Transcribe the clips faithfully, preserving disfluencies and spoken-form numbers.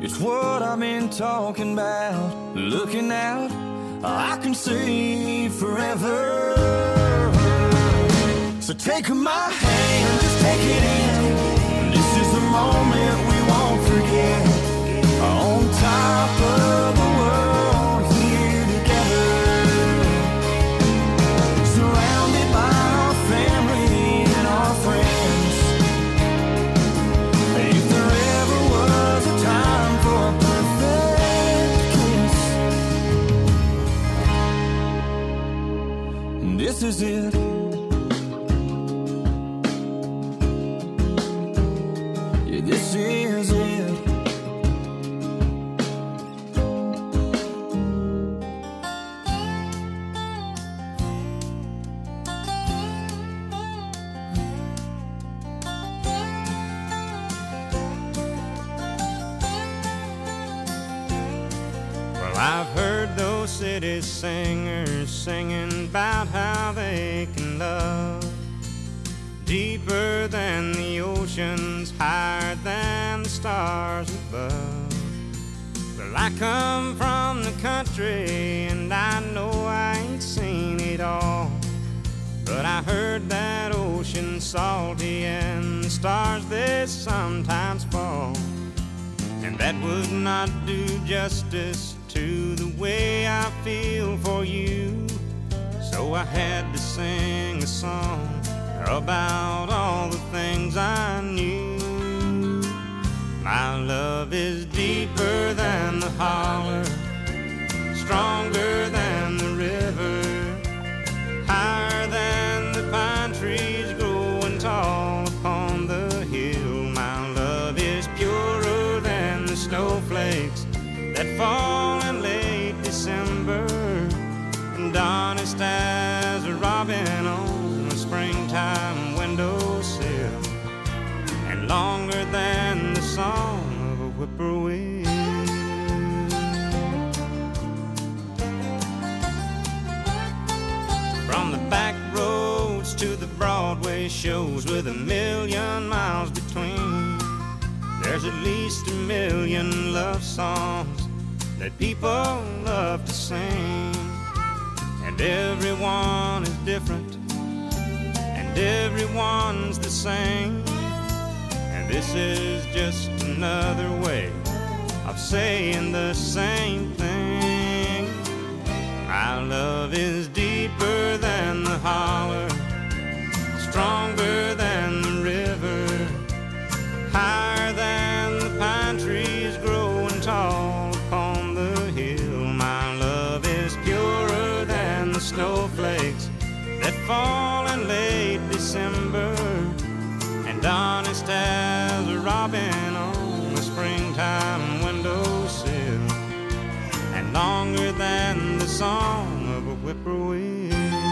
It's what I've been talking about. Looking out, I can see forever. So take my hand, just take it in. This is the moment we won't forget. On top of the world, here together. Surrounded by our family and our friends. If there ever was a time for a perfect kiss, this is it. This is it. Well, I've heard those city singers singing about how they can love deeper than the oceans, higher than the stars above. Well, I come from the country and I know I ain't seen it all, but I heard that ocean salty and the stars they sometimes fall, and that would not do justice to the way I feel for you. So I had to sing a song about all the things I knew. My love is deeper than the holler, stronger than the river, higher than the pine trees growing tall upon the hill. My love is purer than the snowflakes that fall in late December, and honest as a robin on a springtime windowsill, and longer than the song of a whippoorwill. From the back roads to the Broadway shows with a million miles between, there's at least a million love songs that people love to sing, and everyone is different, and everyone's the same, and this is just another way of saying the same thing. My love is deeper than the holler, stronger than the river, higher than the pine trees growing tall upon the hill. My love is purer than the snowflakes that fall in late December, and honest as a robin on a springtime windowsill, and longer than the song of a whippoorwill.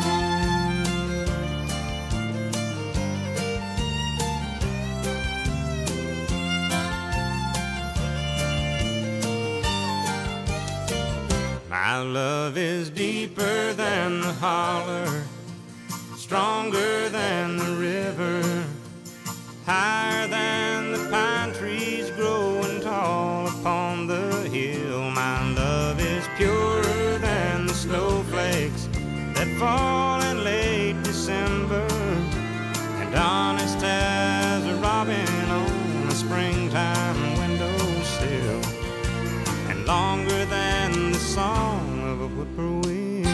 My love is deeper than the holler, stronger than the river, higher than the pine trees growing tall upon the hill. My love is purer than the snowflakes that fall in late December, and honest as a robin on a springtime windowsill, and longer than the song of a whippoorwill.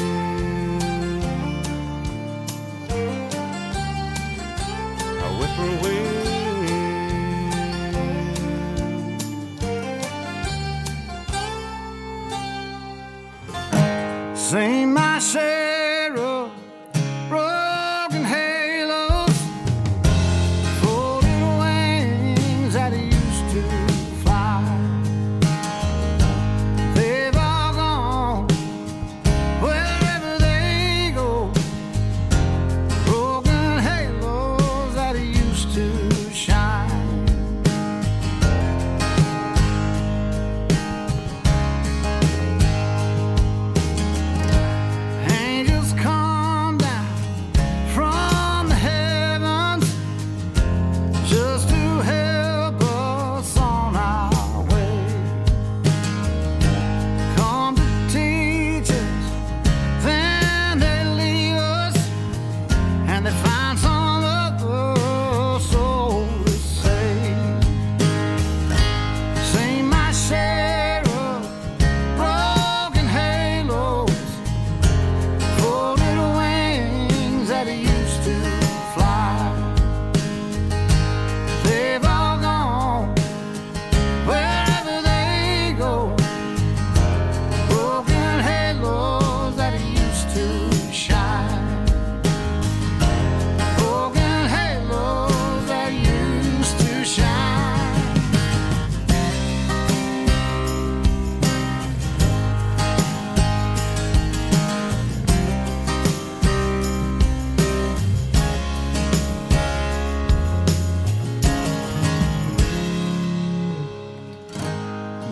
A whippoorwill. Sing my share of broken halos, folded wings that used to fly. They've all gone wherever they go, broken halos that used to shine. Angel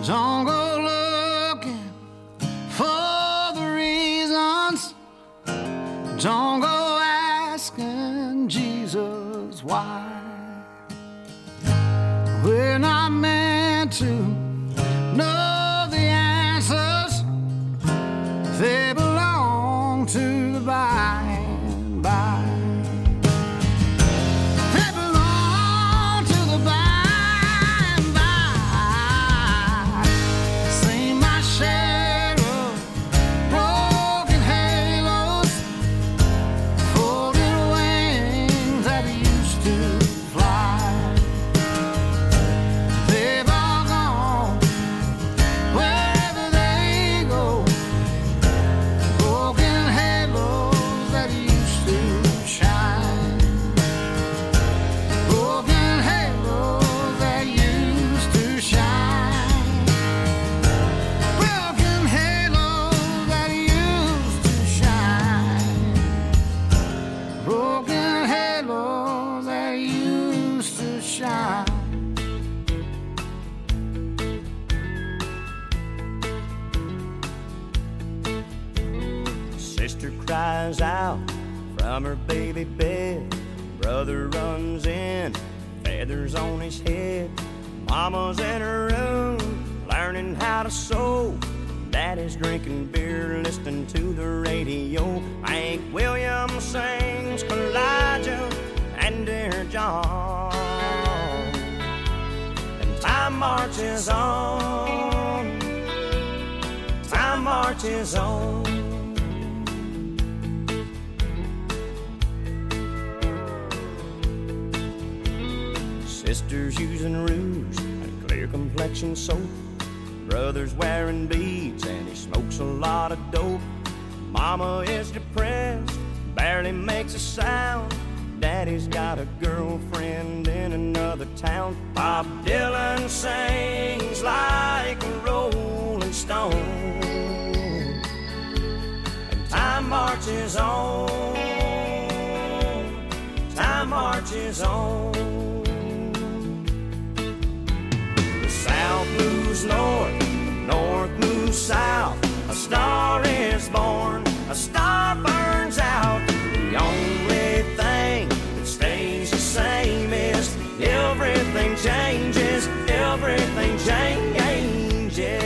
Don't go looking for the reasons. Don't go asking Jesus why. We're not meant to know the answers. They belong to the by and by. They belong to the by and by. Seen my share of broken halos, folded wings that used to fly. They've all gone wherever they go. Broken halos that used to shine. Broken halos that used to shine. Broken halos that used to shine. Broken halos that used to shine. Sister cries out from her baby bed. Brother runs in, feathers on his head. Mama's in her room, learning how to sew. Daddy's drinking beer, listening to the radio. Hank Williams sings Elijah and Dear John. And time marches on, time marches on. Sisters using rouge and clear complexion soap. Brother's wearing beads and he smokes a lot of dope. Mama is depressed, barely makes a sound. Daddy's got a girlfriend in another town. Bob Dylan sings like a rolling stone. And time marches on, time marches on. South moves north, north moves south. A star is born, a star burns out. The only thing that stays the same is everything changes, everything changes.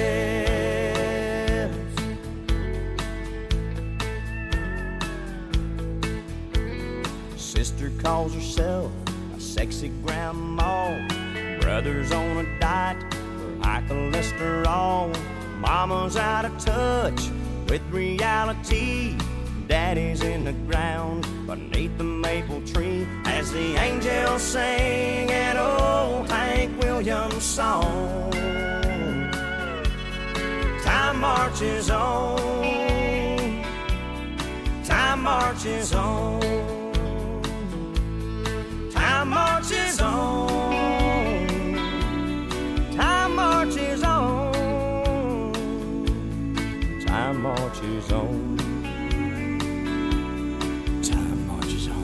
Sister calls herself a sexy grandma. Brother's on a diet for high cholesterol. Mama's out of touch with reality. Daddy's in the ground beneath the maple tree as the angels sing an old Hank Williams song. Time marches on, time marches on, time marches on. Time marches on, time marches on, time marches on.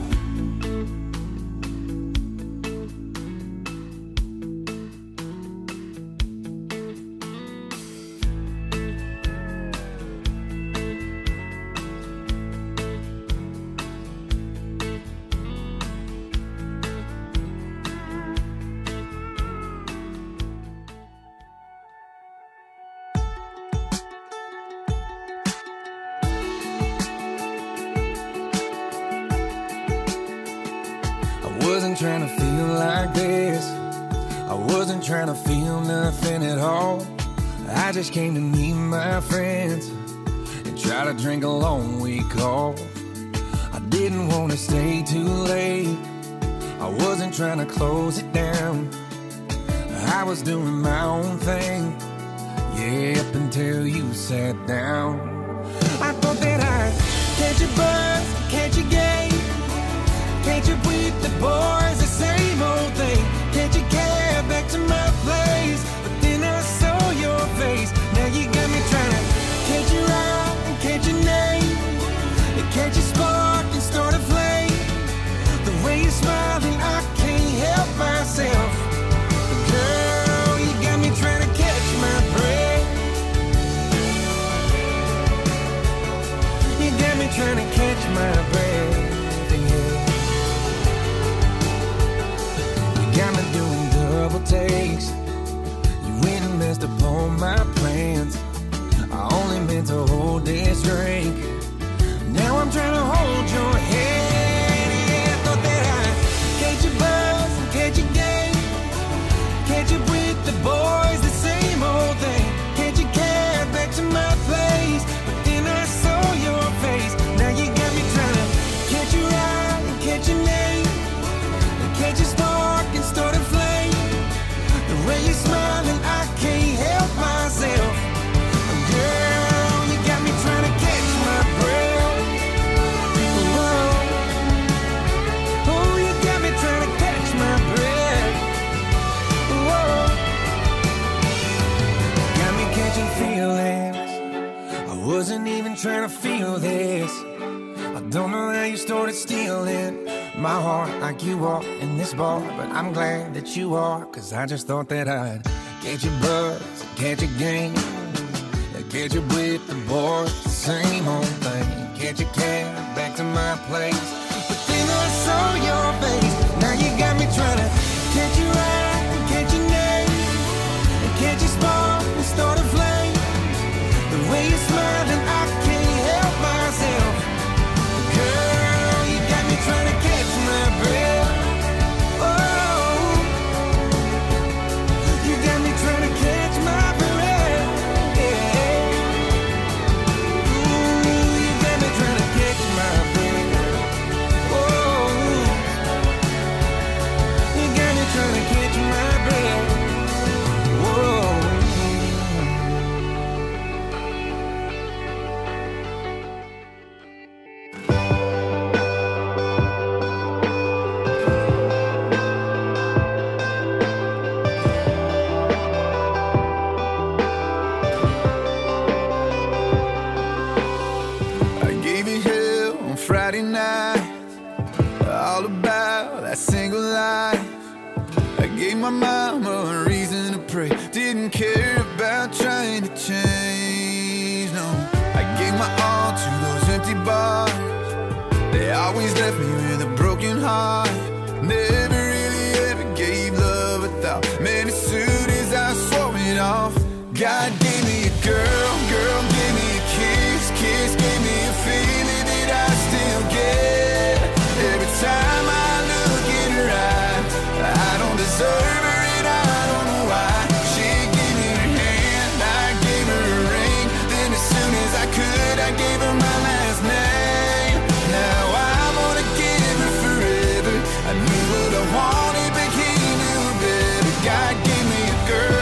Wasn't trying to feel like this. I wasn't trying to feel nothing at all. I just came to meet my friends and try to drink a long week off. I didn't want to stay too late. I wasn't trying to close it down. I was doing my own thing, yeah, up until you sat down. I thought that I'd catch a buzz, catch a game. Catch up with the boys, the same old thing. Catch a cab back to my place, but then I saw your face. Now you got me trying to catch your eye and catch your name, and catch a spark and start a flame. The way you're smiling, I can't help myself. But girl, you got me trying to catch my breath. wasn't even trying to feel this. I don't know how you started stealing my heart like you are in this bar, but I'm glad that you are, cause I just thought that I'd catch your buzz, catch your game, catch you with the boys, the same old thing, catch your cab back to my place. But then I saw your face, now you got me trying to catch your eye, catch your name, catch your spark and start a flame. The way you're smiling, I can't help myself. Girl, you got me trying to catch my breath. Oh, you got me trying to catch my breath. Yeah. Ooh, you got me trying to catch my breath. Oh, you got me trying to catch my breath. Whoa. Friday night, all about that single life. I gave my mama a reason to pray, didn't care about trying to change, no. I gave my all to those empty bars, they always left me with a broken heart. Never really ever gave love a thought, man, as soon as I swore it off. God gave me a girl, girl gave me a kiss, kiss gave me a feeling that I still get. Every time I look in her eyes, I don't deserve her and I don't know why. She gave me her hand, I gave her a ring, then as soon as I could, I gave her my last name. Now I wanna give her forever. I knew what I wanted, but he knew better. God gave me a girl.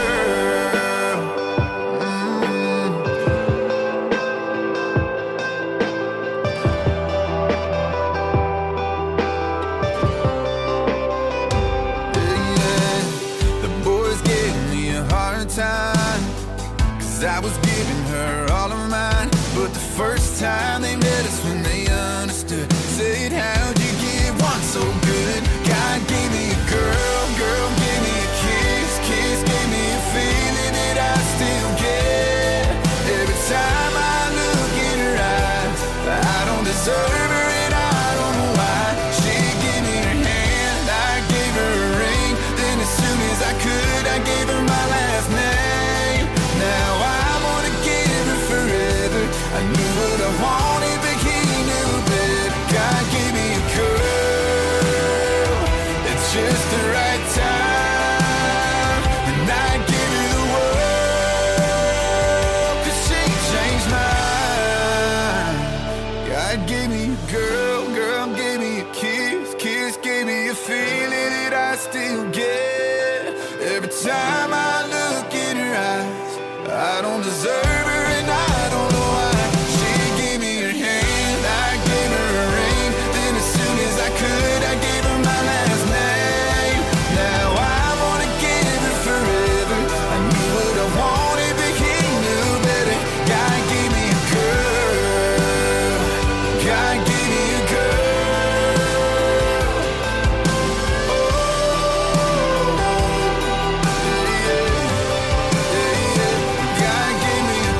I was giving her all of mine, but the first time they met us when they understood, said, how'd you get one so good? God gave me a girl, girl gave me a kiss, kiss gave me a feeling that I still get. Every time I look in her eyes, I don't deserve her and I don't know why. She gave me her hand, I gave her a ring, then as soon as I could, I gave her my last name. Now I wanna give her forever. I knew what I wanted, but he knew better. God gave me a girl at just the right time, and I give her the world, 'cause she changed mine. God gave me a girl, girl gave me a kiss, kiss gave me a feeling that I still get. Every time I look in her eyes, I don't deserve her and I don't know why. She gave me her hand, I gave her a ring, then as soon as I could, I gave her my last name. Now I wanna give her forever. I knew what I wanted, but he knew better. God gave me a girl, God gave me a girl. Oh, yeah, yeah, yeah. God gave me a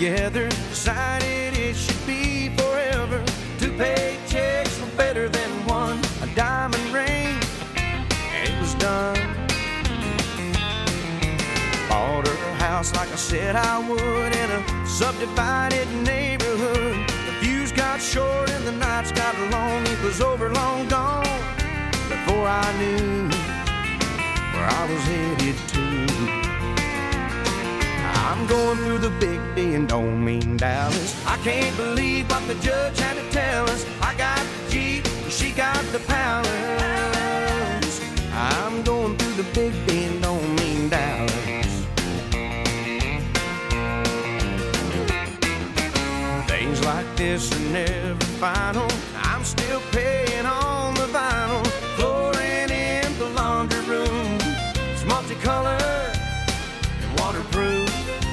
together, decided it should be forever. Two paychecks were better than one, a diamond ring, and it was done. Bought her a house like I said I would in a subdivided neighborhood. The views got short and the nights got long. It was over, long gone, before I knew where I was headed to. I'm going through the big D and don't mean Dallas. I can't believe what the judge had to tell us. I got the Jeep, she got the palace. I'm going through the big D and don't mean Dallas. Things like this are never final. I'm still paying on the vinyl. Flooring in the laundry room, it's multicolored and waterproof.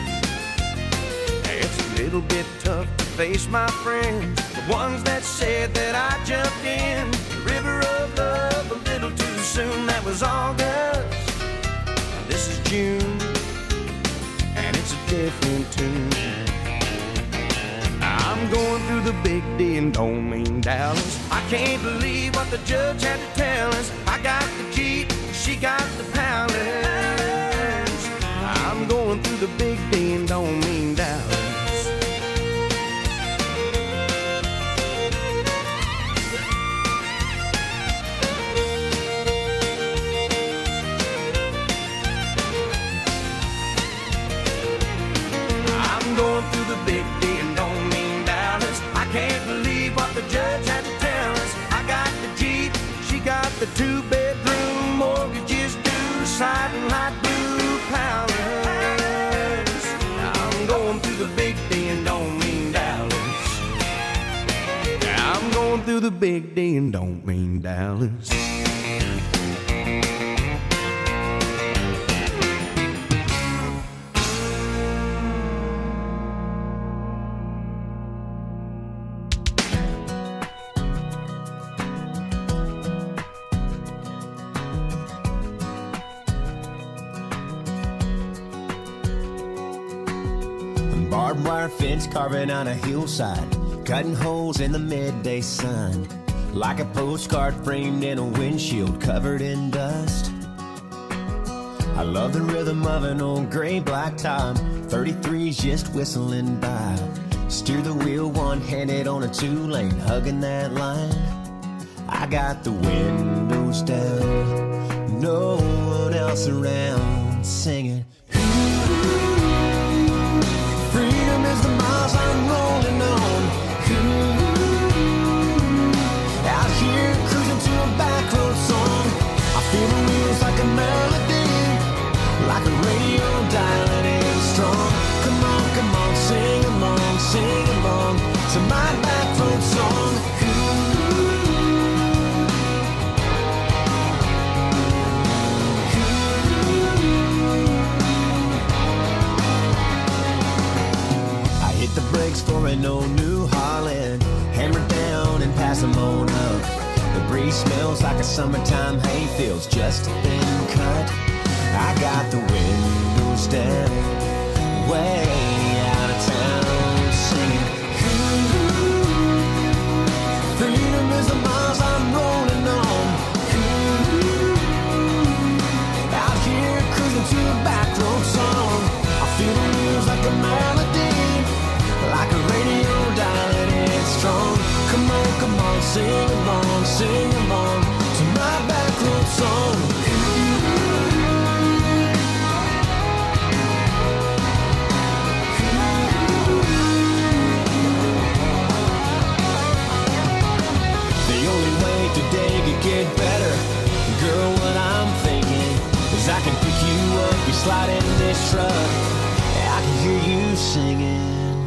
It's a little bit tough to face my friends, the ones that said that I jumped in the river of love a little too soon. That was August, now this is June, and it's a different tune. I'm going through the big D and don't mean Dallas. I can't believe what the judge had to tell us. I got the Jeep, she got the palace. I'm going through the big D and don't mean Dallas. I'm going through the big D and don't mean Dallas. I can't believe what the judge had to tell us. I got the Jeep, she got the two-bedroom, mortgages due, siding light blue palace. I'm going through the big D and don't mean Dallas. I'm going through the big D and don't mean Dallas. Barbed wire fence carving on a hillside, cutting holes in the midday sun, like a postcard framed in a windshield covered in dust. I love the rhythm of an old gray black top, thirty-threes just whistling by. Steer the wheel one-handed on a two-lane, hugging that line. I got the windows down, no one else around, singing. Freedom is the miles I'm rolling on. Ooh, out here cruising to a back road song. I feel the wheels like a melody, like a radio dialing in strong. Come on, come on, sing along, sing along to my back road song. The brakes for an old New Holland, hammer down and pass them on up. The breeze smells like a summertime hayfields, just a thin cut. I got the windows down, way out of town, singing. Ooh, freedom is the miles I'm rolling on. Ooh, out here cruising to a back road song. I feel the wheels like a melody, like a radio dialing in strong. Come on, come on, sing along, sing along to my back road song. The only way today could get better, girl, what I'm thinking is I can pick you up, you slide in this truck, I can hear you singing.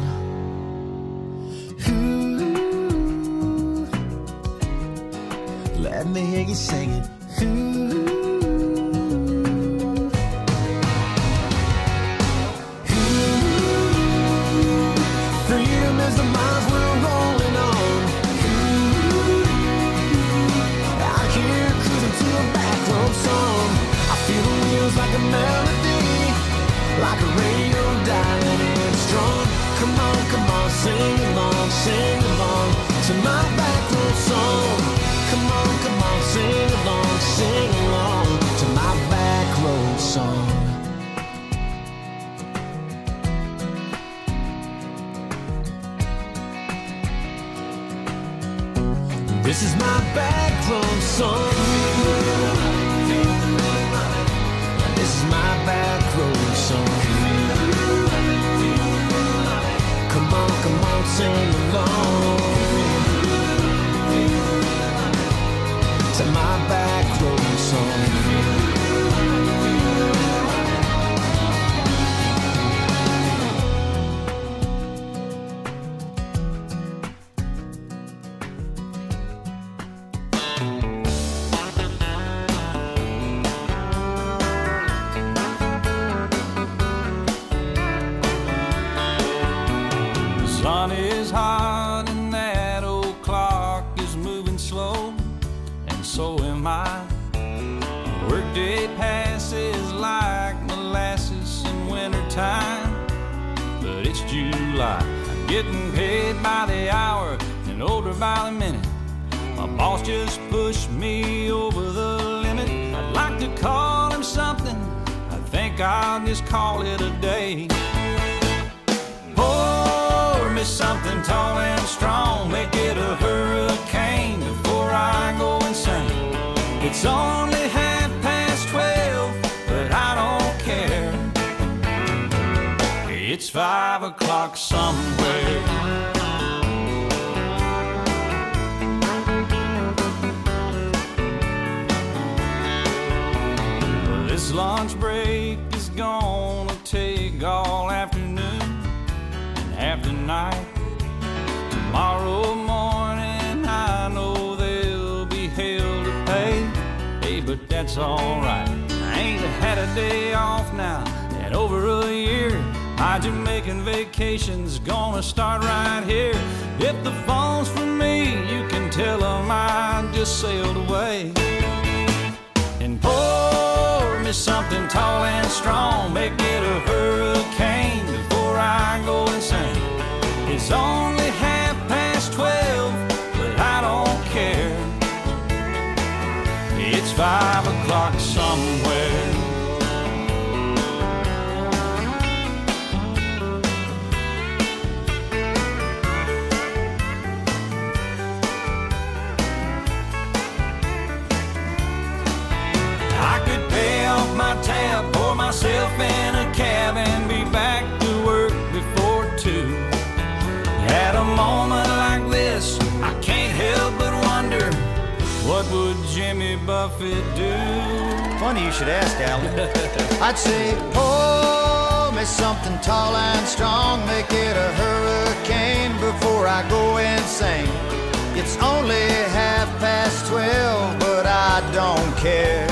Let me hear you singing. Ooh. Ooh. Freedom is the miles we're rolling on. Ooh. Out here cruising to a back road song. I feel the wheels like a melody, like a radio dialing in strong. Come on. This is my backroom song. This is my backroom song. Come on, come on, sing along to my backroom song. Getting paid by the hour and older by the minute. My boss just pushed me over the limit. I'd like to call him something. I think I'll just call it a day. Pour me something tall and strong. Make it a hurricane before I go insane. It's only half past twelve, but I don't care. It's five o'clock somewhere. This lunch break is gonna take all afternoon and half the night. Tomorrow morning I know there'll be hell to pay. Hey, but that's alright. I ain't had a day off now in over a year. My Jamaican vacation's gonna start right here. If the phone's for me, you can tell them I just sailed away. And pour me something tall and strong. Make it a hurricane before I go insane. It's only half past twelve, but I don't care. It's five o'clock somewhere. Tab, pour myself in a cab and be back to work before two. At a moment like this, I can't help but wonder, what would Jimmy Buffett do? Funny you should ask, Alan. I'd say, pour me something tall and strong. Make it a hurricane before I go insane. It's only half past twelve, but I don't care.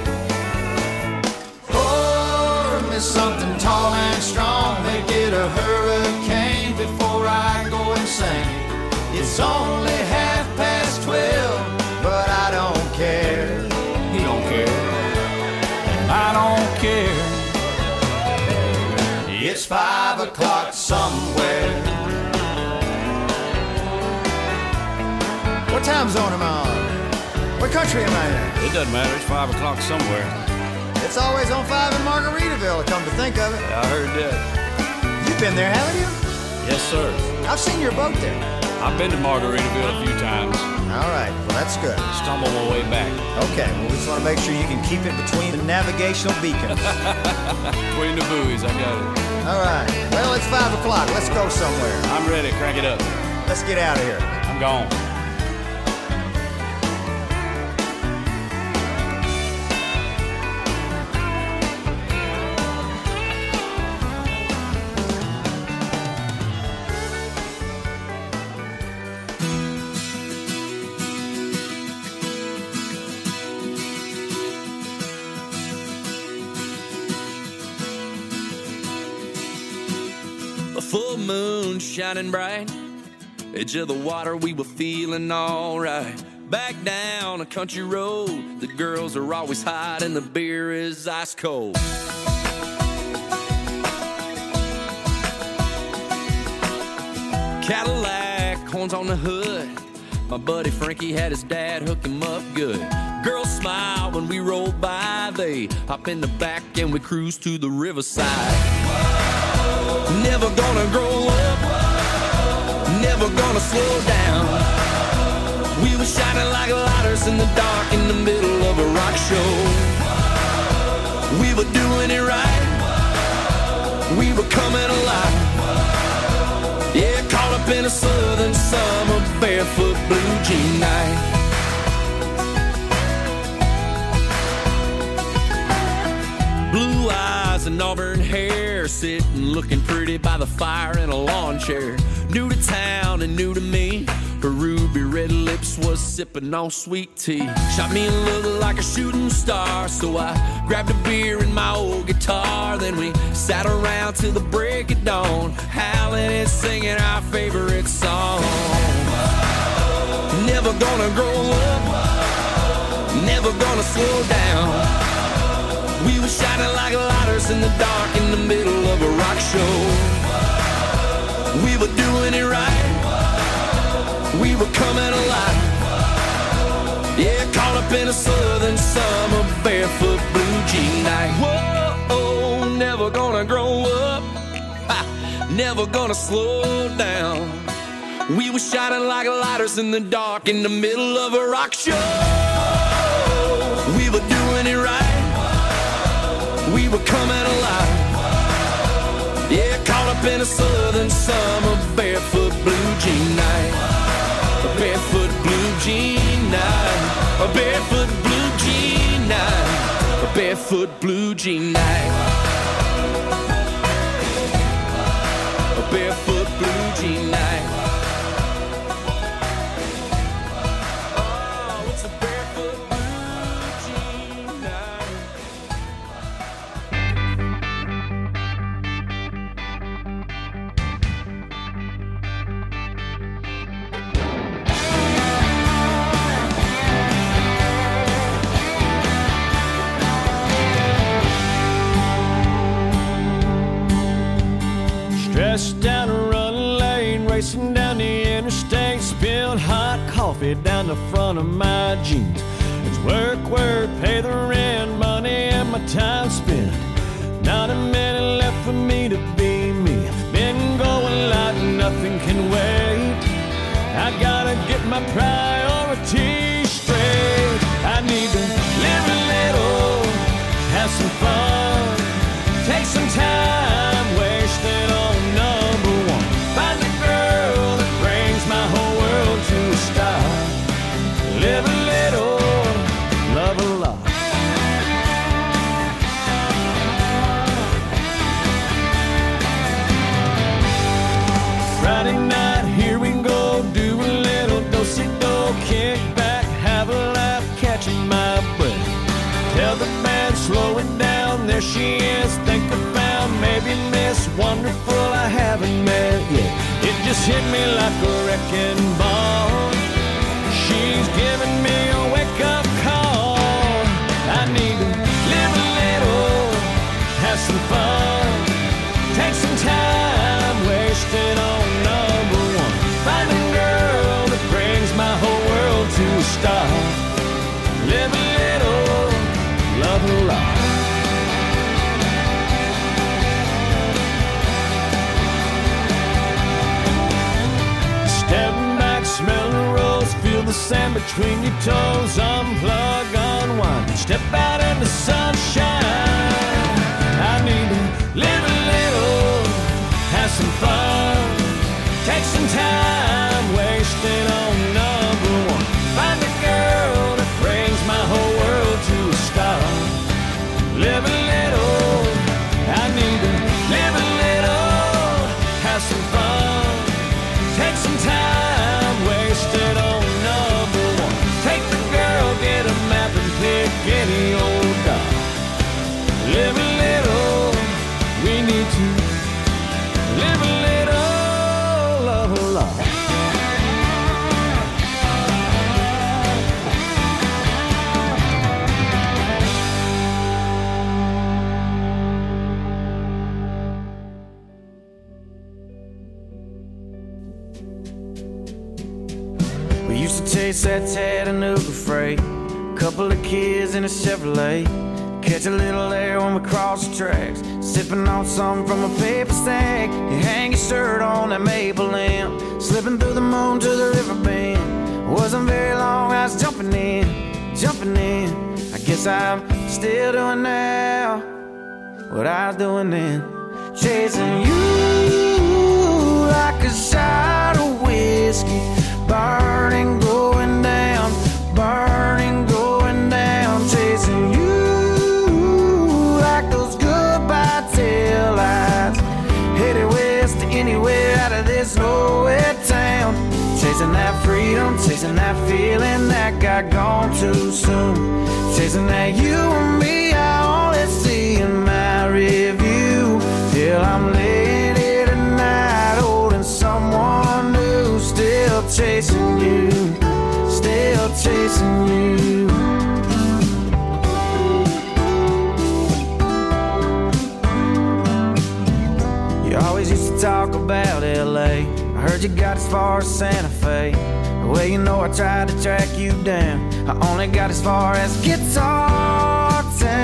Something tall and strong, make it a hurricane before I go insane. It's only half past twelve, but I don't care. He don't care, and I don't care. It's five o'clock somewhere. What time zone am I on? What country am I in? It doesn't matter, it's five o'clock somewhere. It's always on five in Margaritaville, come to think of it. Yeah, I heard that. You've been there, haven't you? Yes, sir. I've seen your boat there. I've been to Margaritaville a few times. All right, well, that's good. Stumble my way back. Okay, well, we just want to make sure you can keep it between the navigational beacons. Between the buoys, I got it. All right, well, it's five o'clock. Let's go somewhere. I'm ready. Crank it up. Let's get out of here. I'm gone. Full moon shining bright, edge of the water, we were feeling alright. Back down a country road, the girls are always hot and the beer is ice cold. Cadillac, horns on the hood, my buddy Frankie had his dad hook him up good. Girls smile when we roll by, they hop in the back and we cruise to the riverside. Never gonna grow up, never gonna slow down. We were shining like lighters in the dark in the middle of a rock show. We were doing it right. We were coming alive. Yeah, caught up in a southern summer barefoot blue jean night. Blue eyes and auburn hair, sitting looking pretty by the fire in a lawn chair. New to town and new to me, her ruby red lips was sipping on sweet tea. Shot me a look like a shooting star, so I grabbed a beer and my old guitar. Then we sat around till the break of dawn, howling and singing our favorite song. Never gonna grow up, never gonna slow down. We were shining like lighters in the dark in the middle of a rock show. We were doing it right. We were coming alive. Yeah, caught up in a southern summer barefoot blue jean night. Whoa, never gonna grow up, ha, never gonna slow down. We were shining like lighters in the dark in the middle of a rock show. We were doing it right. We were coming alive. Yeah, caught up in a southern summer barefoot blue jean night. A barefoot blue jean night. A barefoot blue jean night. A barefoot blue jean night. A barefoot blue jean night. Oh, it's a barefoot blue jean night. Stressed down a running lane, racing down the interstate, spilled hot coffee down the front of my jeans. It's work, work, pay the rent, money and my time spent. Not a minute left for me to be me. Been going like nothing can wait. I gotta get my priorities straight. I need to live a little, have some fun, take some time, wasted on number one. Find a girl that brings my whole world to a stop. Live a little, love a lot. Friday night, here we go, do a little do-si-do, kick back, have a laugh, catching my breath. Tell the band, slow it down, there she is, think I found maybe Miss Wonderful I haven't met yet. It just hit me like a wrecking ball. She's giving me a wake-up call. I need to live a little, have some fun, take some time, wasted on number one. Find a girl that brings my whole world to a stop. Live a little, love a lot. Step back, smell the rose, feel the sand between your toes. Unplug, unwind, step out in the sunshine. I need to live a little, have some fun, take some time, wasted on number one. Find a girl that brings my whole world to a stop. Live a little, I need to live a little, have some fun, take some time, wasted on number one. Take the girl, get a map and pick any old dog. Live a little, we need to live a little, love a lot. We used to taste that Chattanooga freight, couple of kids in a Chevrolet, catch a little air when we cross the tracks, sipping on something from a paper sack. You hang your shirt on that maple limb, slipping through the moon to the river bend. Wasn't very guess I'm still doing now what I was doing then. Chasing you like a shot of whiskey, burning, going down, burning, going down. Chasing you like those goodbye tail lights, headed west to anywhere out of this nowhere town. Chasing that freedom, chasing that feeling that got gone too soon. Chasing that you and me I only see in my review. Till I'm laying here tonight holding someone new. Still chasing you, still chasing you. You always used to talk about L A. I heard you got as far as Santa Fe. Well, you know I tried to track you down. I only got as far as Guitar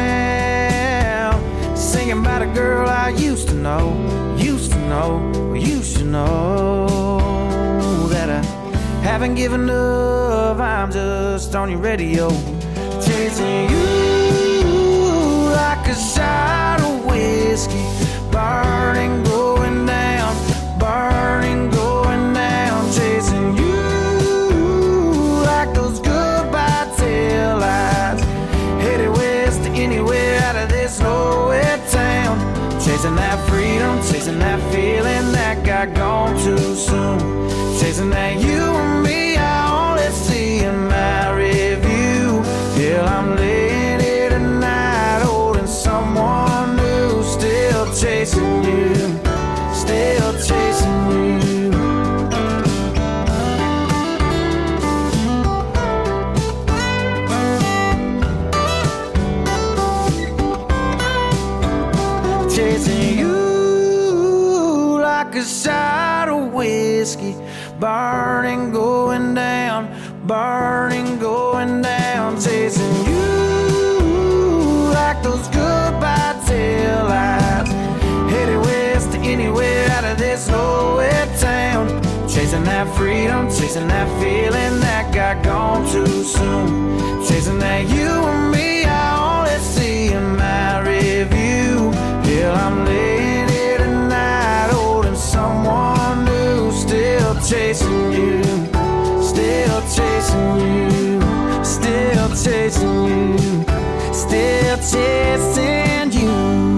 Town, singing about a girl I used to know, used to know, used to know. That I haven't given up, I'm just on your radio. Chasing you like a shot of whiskey, burning, going down, burning, going down. Chasing you like those goodbye tail lights, headed west to anywhere out of this nowhere town. Chasing that freedom, chasing that feeling that got gone too soon. Chasing that you and me I only see in my review. Till I'm laying here tonight holding someone new. Still chasing you, still chasing you. Chasing you like a shot of whiskey, burning, going down, burning, going down. Chasing you like those goodbye tail lights, headed west to anywhere out of this nowhere town. Chasing that freedom, chasing that feeling that got gone too soon. Chasing that you and me I only see in my review. Till I'm laying here tonight holding someone new. Still chasing you, still chasing you, still chasing you, still chasing you.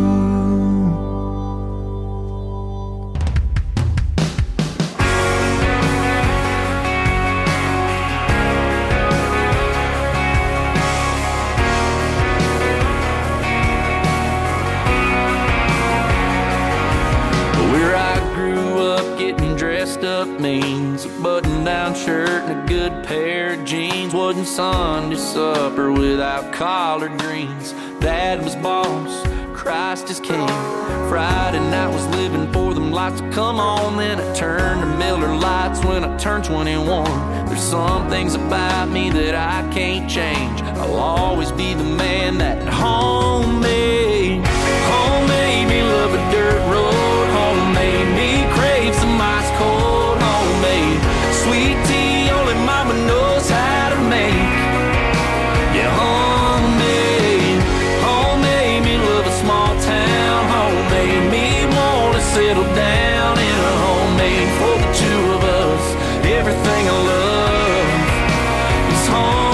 Up means a button-down shirt and a good pair of jeans. Wasn't Sunday supper without collard greens. Dad was boss, Christ is king. Friday night was living for them lights to come on. Then I turned to Miller Lights when I turned twenty-one. There's some things about me that I can't change. I'll always be the man that home made. Home made me love a dirt road. Home made me crave some ice cold. Sweet tea only mama knows how to make. Yeah, homemade, homemade me love a small town. Homemade me wanna settle down in a homemade for the two of us. Everything I love is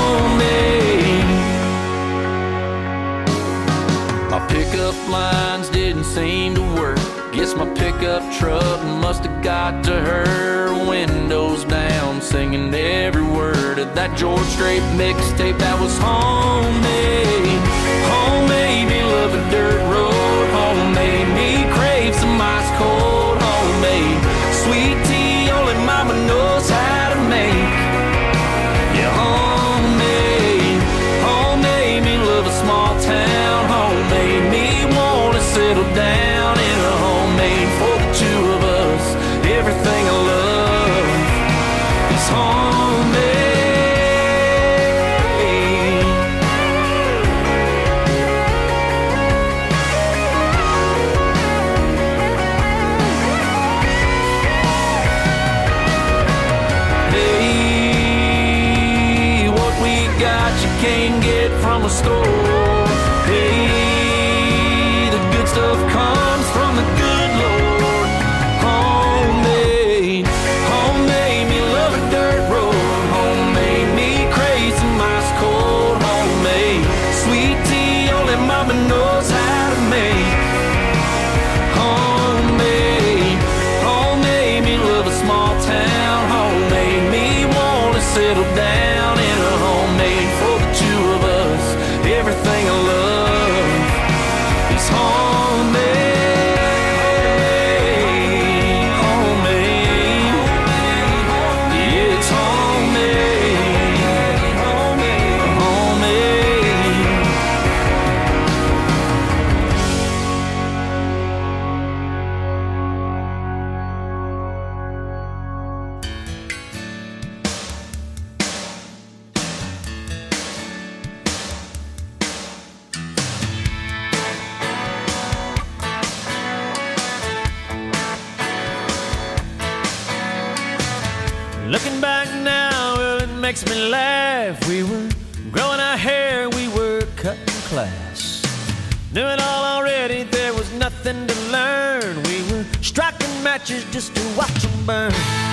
homemade. My pickup lines didn't seem to work. Guess my pickup truck must have got to her. Windows down, singing every word of that George Strait mixtape that was homemade. Homemade me love a dirt road. Homemade me crave some ice cold. Homemade sweet tea only mama knows how to make. Yeah, homemade, homemade me love a small town. Homemade me wanna settle down in a homemade for the two of us. Everything I love is homemade. Hey, what we got you can't get from a store. Hey, the good stuff comes from the good Lord. Homemade, homemade me love a dirt road. Homemade me crazy, mice cold. Homemade, sweet tea only mama knows how to make. Homemade, homemade me love a small town. Homemade me wanna settle down in a homemade for the two of us. Everything I love is homemade, homemade. Yeah, it's homemade, homemade, homemade. Looking back now, well, it makes me laugh. We were growing our hair, we were cutting class. Knew it all already, there was nothing to learn. We were striking matches just to watch them burn.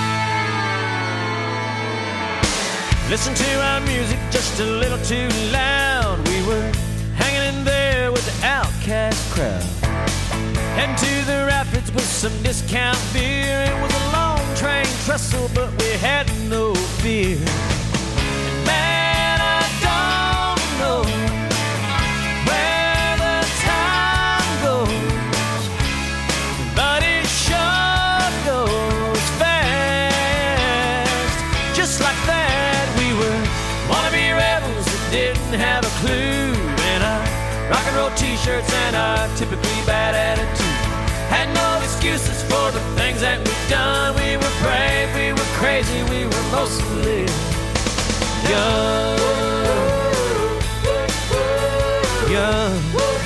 Listen to our music just a little too loud. We were hanging in there with the outcast crowd. Heading to the rapids with some discount beer. It was a long train trestle, but we had no fear. And man, I don't know where the time goes, but it sure goes fast. Just like that, we were wannabe rebels that didn't have a clue. And our rock and roll t-shirts and our typically bad attitude. Had no excuses for the things that we've done. We were brave, we were crazy, we were mostly young. Young.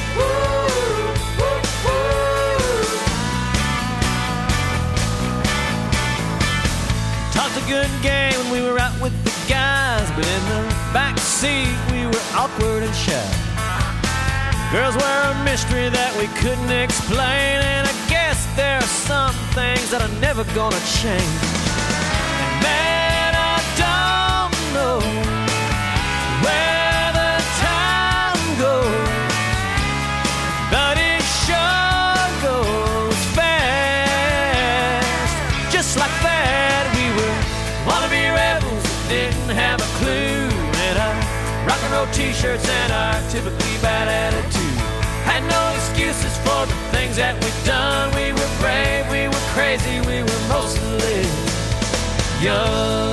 Talked a good game when we were out with the guys, but in the back seat we were awkward and shy. Girls were a mystery that we couldn't explain, and I guess there are some things that are never gonna change. And man, I don't know where the time goes, but it sure goes fast. Just like that, we were wannabe rebels that didn't have a clue. And our rock and roll t-shirts and our typically bad attitude. Had no excuses for the things that we've done. We were brave, we were crazy, we were mostly young.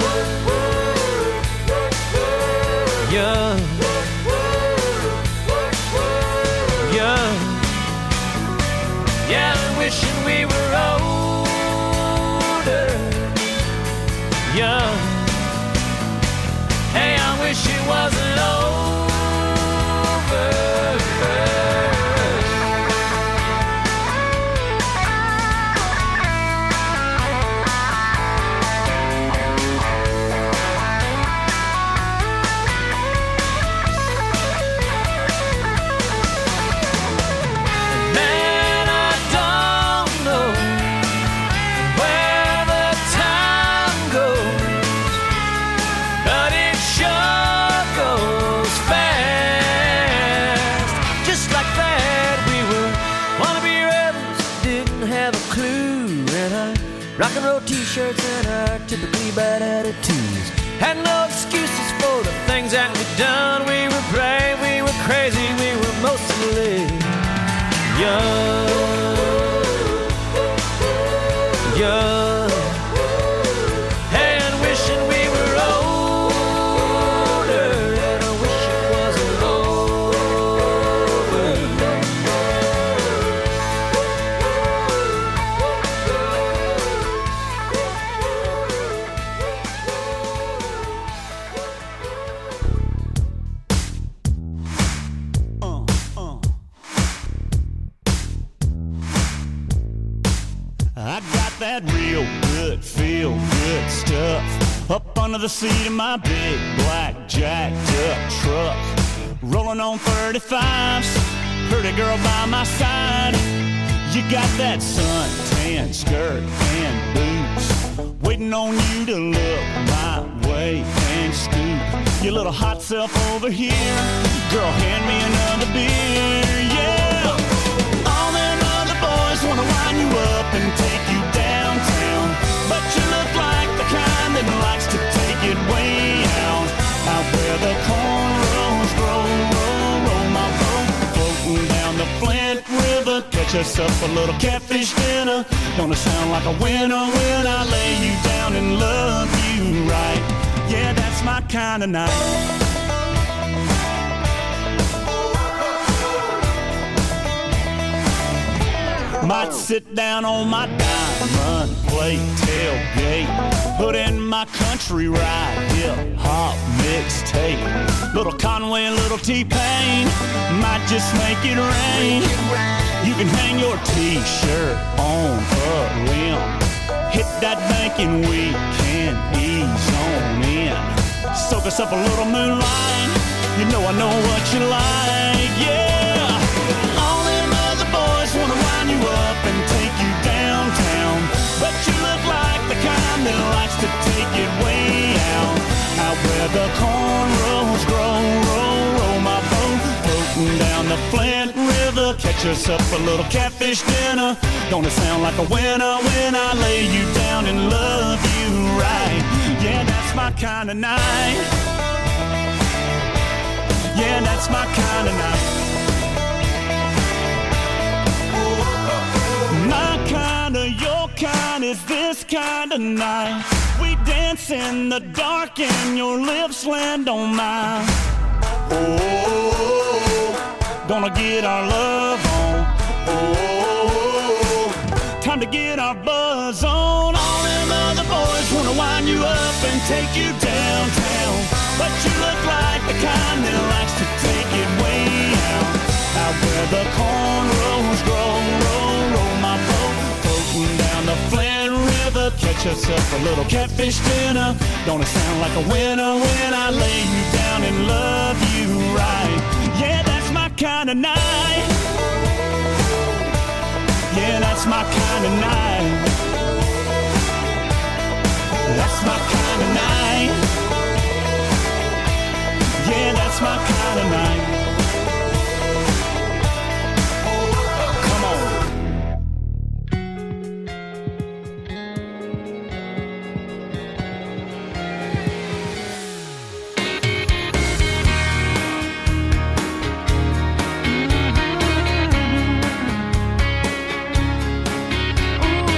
Young. Young. Yeah, I'm wishing we were older. Young. Hey, I wish it wasn't over. Rock and roll t-shirts and our typically bad attitudes. Had no excuses for the things that we've done. We were brave, we were crazy, we were mostly young. Young. Hey, and wishing we were older, and I wish it wasn't over. of the seat of my big black jacked up truck, rolling on thirty-fives, pretty girl by my side. You got that suntan skirt and boots, waiting on you to look my way and scoop your little hot self over here. Girl, hand me another beer, yeah. All them other boys wanna wind you up and take you downtown, but you look like the kind that likes to take it way out, out where the cornrows grow, roll, roll my boat, floating down the Flint River. Catch us up a little catfish dinner. Gonna sound like a winner when I lay you down and love you right. Yeah, that's my kind of night. Might sit down on my diamond plate tailgate, put in my country ride, hip hop mixtape. Little Conway, little T-Pain, might just make it rain. You can hang your t-shirt on a limb, hit that bank and we can ease on in. Soak us up a little moonlight, you know I know what you like, yeah. All them other boys wanna wind you up and take you downtown, but you look like the kind that likes to take it way out, out where the cornrows grow, roll, roll my boat, floating down the Flint River. Catch us up a little catfish dinner. Gonna sound like a winner when I lay you down and love you right. Yeah, that's my kind of night. Yeah, that's my kind of night. My kind of, your kind is this kind of night. We dance in the dark and your lips land on mine. Oh, gonna get our love on. Oh, time to get our buzz on. All them other boys wanna wind you up and take you downtown, but you look like the kind that likes to take it way out, out where the cornrows grow, roll, roll my boat, floating down the Flint River. Catch us up a little catfish dinner. Gonna sound like a winner when I lay you down and love you right. Yeah, that's my kind of night. Yeah, that's my kind of night. That's my kind of night. Yeah, that's my kind of night. Come on. Ooh.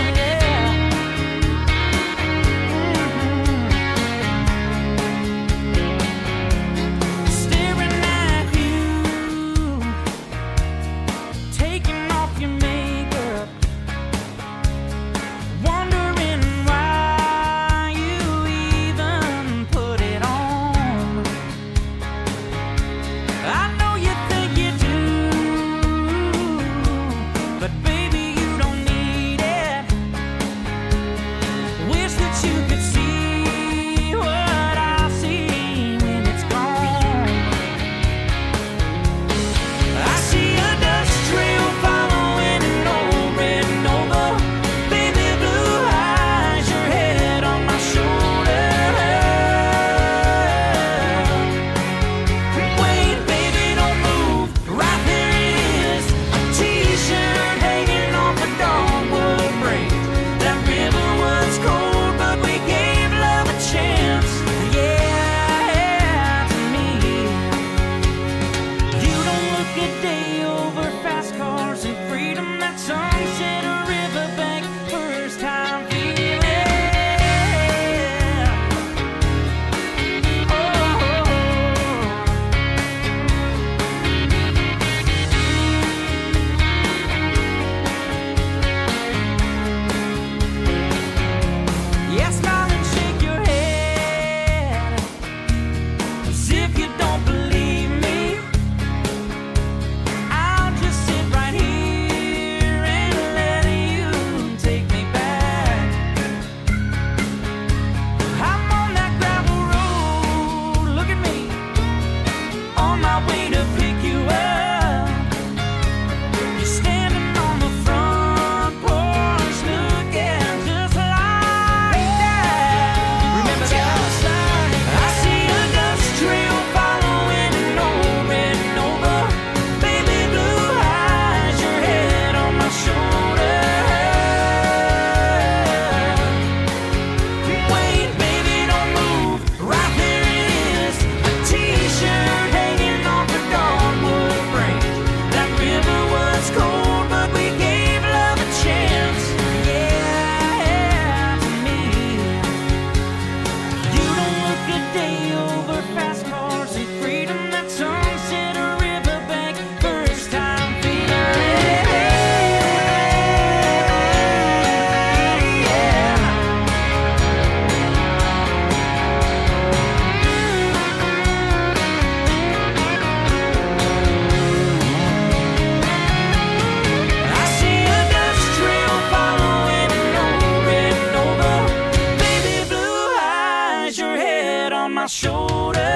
on my shoulder.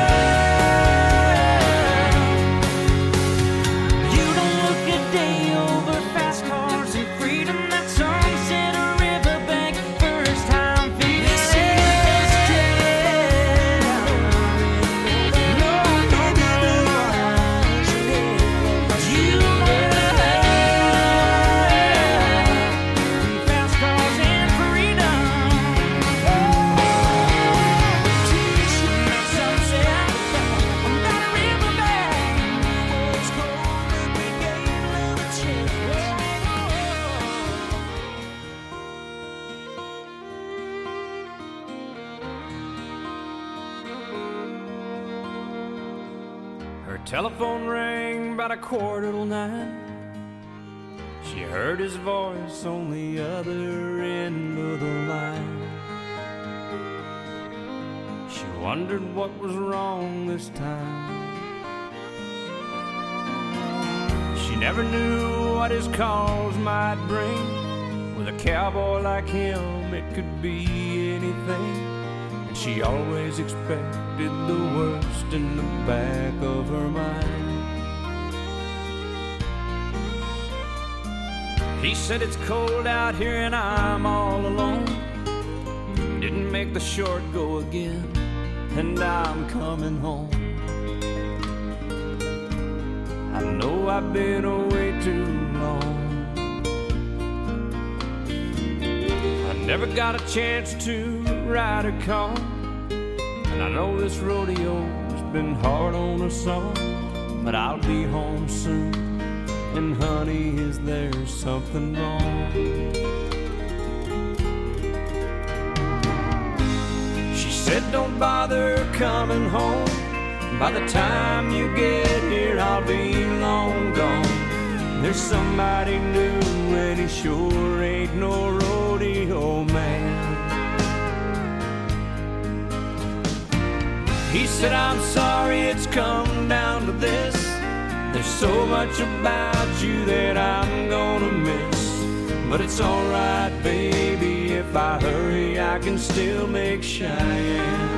You don't look a day over fast cars and freedom. That sunset or riverbank, first time feeling it. No, no, no, you fast cars and freedom. Her telephone rang about a quarter till nine. She heard his voice on the other end of the line. She wondered what was wrong this time. She never knew what his calls might bring. With a cowboy like him, it could be anything. And she always expected the worst in the back of her mind. He said it's cold out here and I'm all alone. Didn't make the short go again, and I'm coming home. I know I've been away too long. I never got a chance to ride a car, and I know this rodeo's been hard on us all. But I'll be home soon, and honey, is there something wrong? She said don't bother coming home. By the time you get here, I'll be long gone. There's somebody new, and he sure ain't no rodeo man. He said, I'm sorry it's come down to this. There's so much about you that I'm gonna miss. But it's alright, baby, if I hurry, I can still make Cheyenne.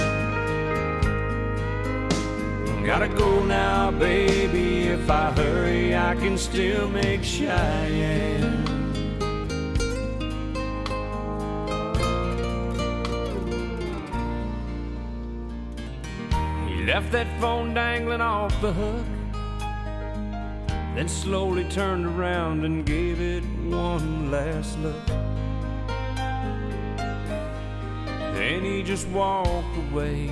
Gotta go now, baby, if I hurry, I can still make Cheyenne. He left that phone dangling off the hook, then slowly turned around and gave it one last look. Then he just walked away.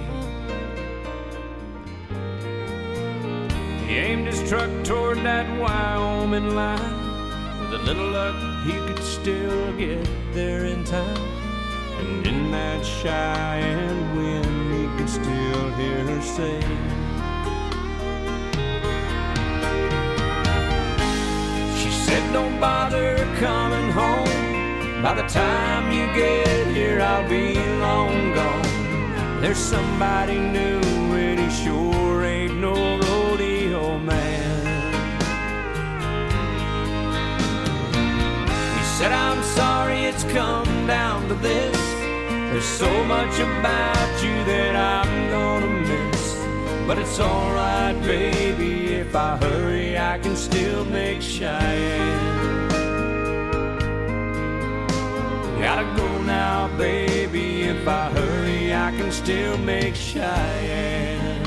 He aimed his truck toward that Wyoming line. With a little luck, he could still get there in time. And in that Cheyenne wind, he could still hear her say, she said, don't bother coming home. By the time you get here, I'll be long gone. There's somebody new, and he sure ain't no rodeo man. He said, I'm sorry it's come down to this. There's so much about you that I'm gonna miss. But it's alright, baby, if I hurry, I can still make Cheyenne. Gotta go now, baby, if I hurry, I can still make Cheyenne.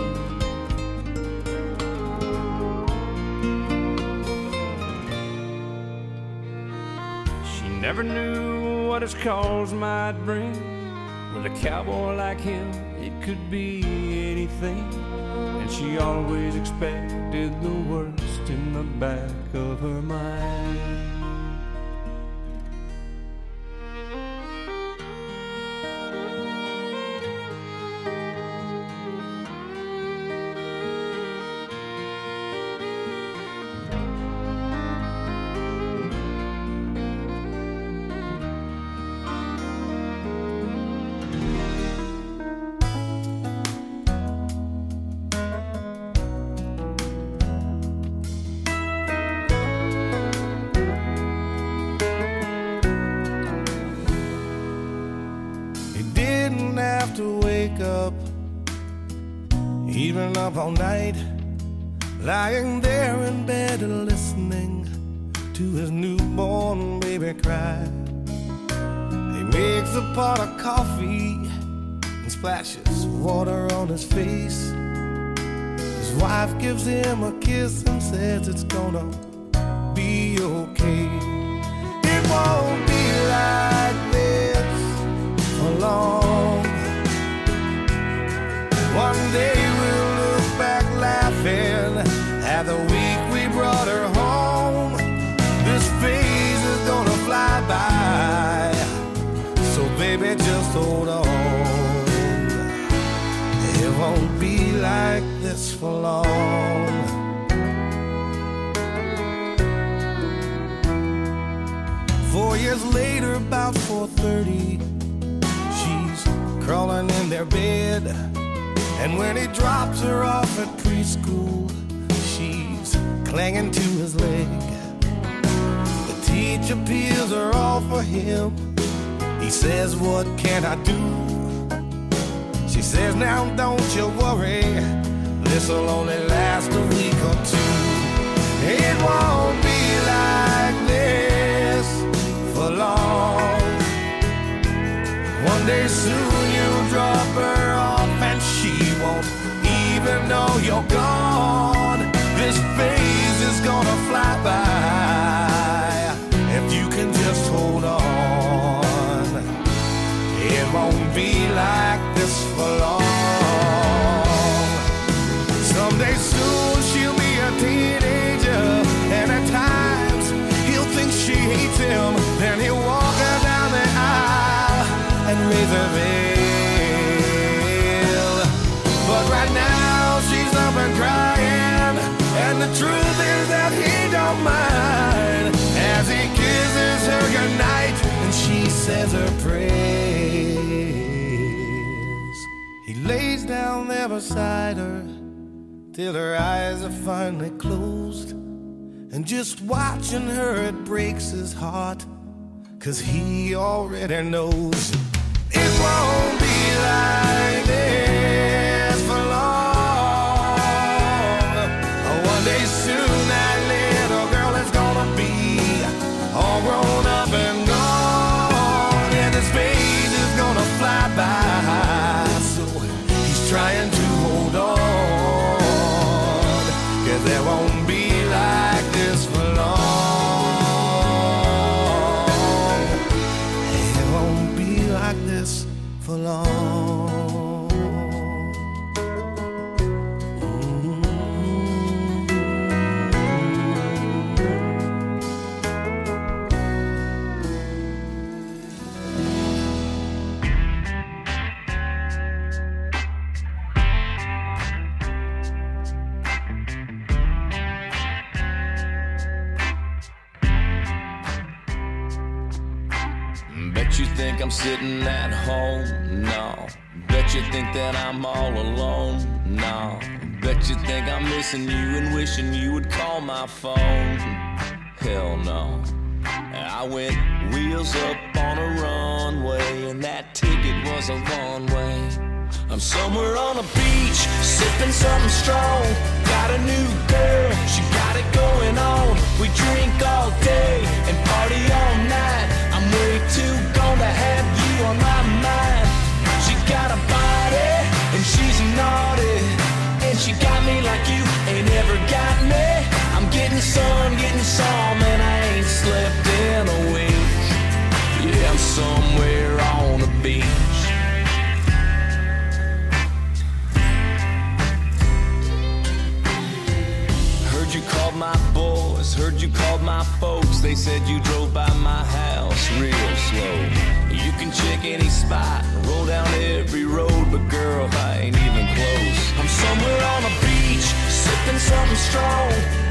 She never knew what his calls might bring. With a cowboy like him, it could be anything. And she always expected the worst in the back of her mind. wake up, even up all night, lying there in bed and listening to his newborn baby cry. He makes a pot of coffee and splashes water on his face. His wife gives him a kiss and says it's gonna be okay. It won't be like this for long. One day we'll look back laughing at the week we brought her home. This phase is gonna fly by, so baby just hold on. It won't be like this for long. Four years later, about four thirty, she's crawling in their bed. And when he drops her off at preschool, she's clinging to his leg. The teacher peels her off for him. He says, what can I do? She says, now don't you worry, this'll only last a week or two. It won't be like this for long. One day soon you'll drop her off and she won't even know you're gone. This phase is gonna fly by if you can just hold on. It won't be like this for long. Someday soon she'll be a teenager, and at times he'll think she hates him. Then he'll walk her down the aisle and raise her veil. But right now she's up and crying, and the truth is that he don't mind as he kisses her goodnight and she says her prayers. He lays down there beside her till her eyes are finally closed, and just watching her it breaks his heart, 'cause he already knows it won't be like this for long. One day soon that little girl is gonna be all grown up and gone, and his phase is gonna fly by, so he's trying to hold on, 'cause there won't be like this for long. It won't be like this for long. Bet you think I'm sitting at home? No. Bet you think that I'm all alone? No. Bet you think I'm missing you and wishing you would call my phone? Hell no. I went wheels up on a runway, and that ticket was a one-way. I'm somewhere on a beach, sipping something strong. Got a new girl, she got it going on. We drink all day and party all night. I'm way too gone to have you on my mind. She got a body and she's naughty, and she got me like you ain't ever got me. I'm getting sun, getting some, and I ain't slept in a week. Yeah, I'm somewhere on the beach. Heard you called my boys, heard you called my folks. They said you drove by my house real slow. You can check any spot, roll down every road, but girl, I ain't even close. I'm somewhere on a beach, sipping something strong.